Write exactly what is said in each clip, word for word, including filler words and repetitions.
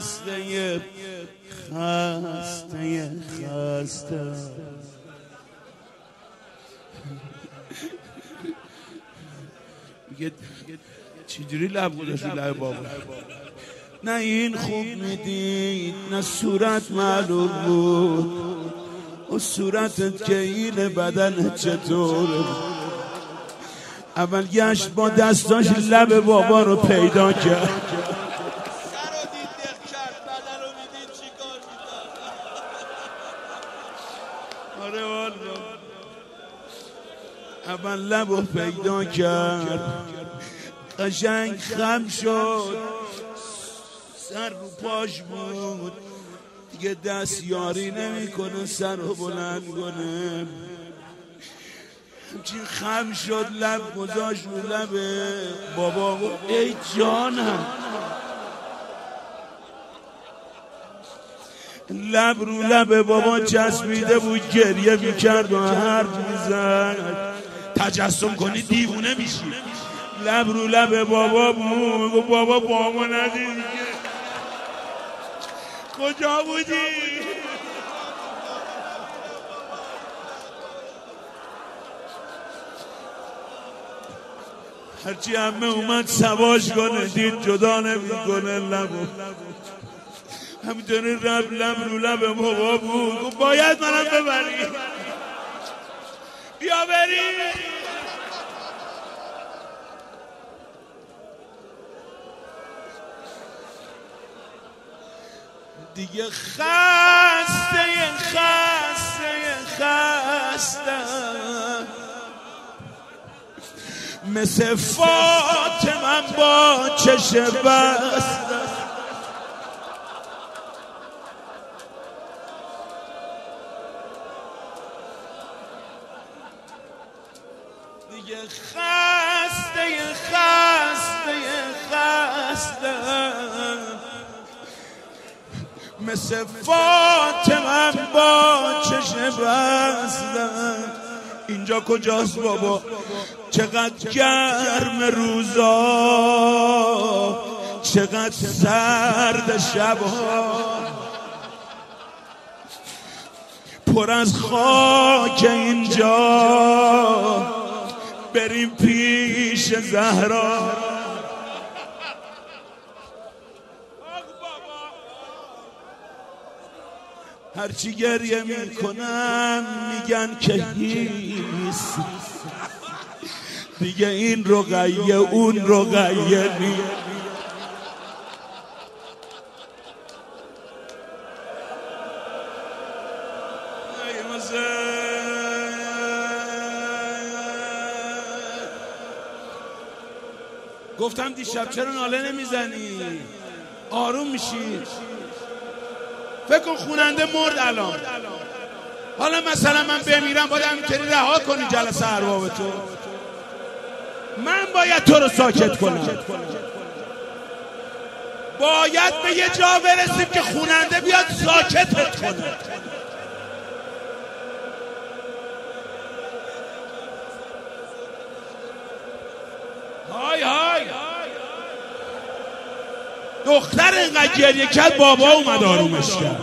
خسته خسته خسته میگه چجوری لب گذاشتی لب بابا؟ نه این خوب میدید نه صورت معلوم بود، و صورتت که این بدن چطوره. اول گشت با دستاش لب بابا رو پیدا کرد. آره والا اول لب رو پیدا کرد، قشنگ خم شد، سر رو پاش بود دیگه، دست یاری نمی کنه سر رو بلند کنه. همچین خم شد، لب گذاشت رو لب بابا. ای جانم، لب رو لب بابا چسبیده بود، گریه میکرد و حرف میزد. تجسم کنی دیوونه میشی. لب رو لب بابا بود. بابا بابا ندید کجا بودی؟ هرچی همه اومد سواش کنه دید جدا نمیکنه لبو، همینطوری رب لب رو لب بابا بود. باید منم ببری، بیا بری. دیگه خسته خسته خسته مثل فاطمه با چشم بسته. دیگه خسته خسته خسته مثل فاطمه با چشم بسته. اینجا کجاست بابا؟ چقدر گرم روزا، چقدر سرد شبها، پر از خاک اینجا. بریم پیش زهرا. هرچی گریه میکنم میگن که هیس، دیگه این رقیه اون رقیه نی. گفتم دیشب چرا ناله نمیزنی؟ آروم میشی؟ فکر کن خوننده مرد الان، حالا مثلا من بمیرم باید همینطوری رها کنی جلسه ارباب تو؟ من باید تو رو ساکت کنم. باید به یه جا برسیم که خوننده بیاد ساکتت کنه. های های دختر اینقدر گریه کرد، بابا اومد آرومش کرد.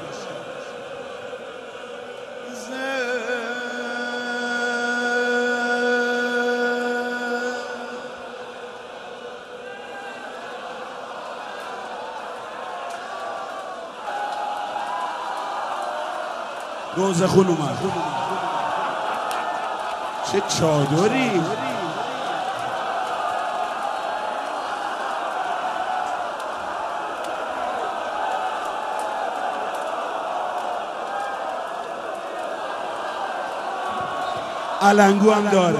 روزه خون اومد. چه چادری؟ علنگو هم داره.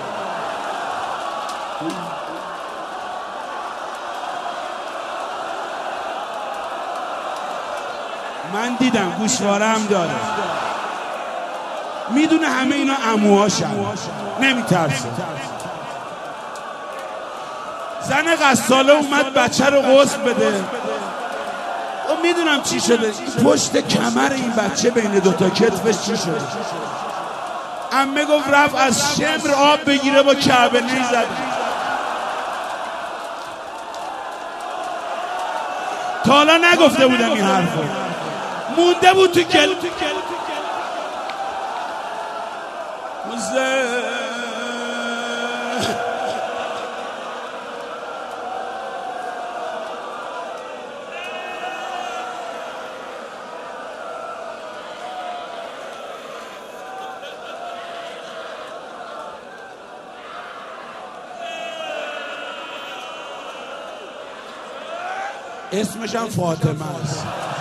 من دیدم گوشواره هم داره. میدونه همه اینا عموهاشن، نمیترسه. زن غساله اومد بچه رو غسل بده. و میدونم چی شده، پشت کمر این بچه بین دوتا کتفش چی شده. عمه گفت رفت از شمر آب بگیره با کعبه نیزد. تا حالا نگفته بودم این حرفو، مونده بود تو کل اسمش هم فاطمه است.